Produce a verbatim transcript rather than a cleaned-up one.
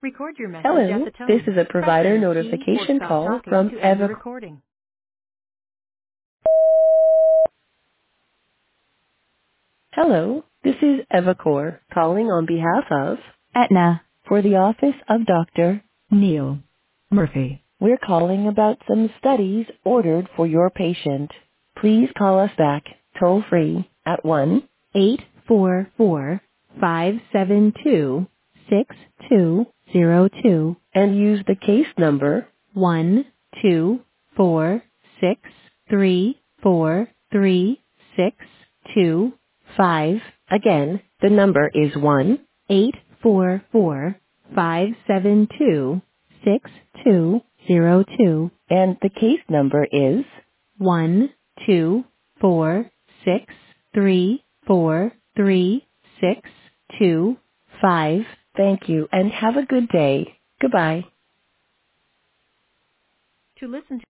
Record your message at Hello, the this tone. is a Press provider any key or notification stop call talking from to end the Eva. recording. Hello, this is Evacor calling on behalf of Aetna for the office of Doctor Neil Murphy. We're calling about some studies ordered for your patient. Please call us back toll free at one eight four four, five seven two, six two zero two and use the case number one two four six three four three six two five. Again, the number is one eight four four, five seven two, six two zero two and the case number is one two four six three four three six two five. Thank you and have a good day. Goodbye. To listen to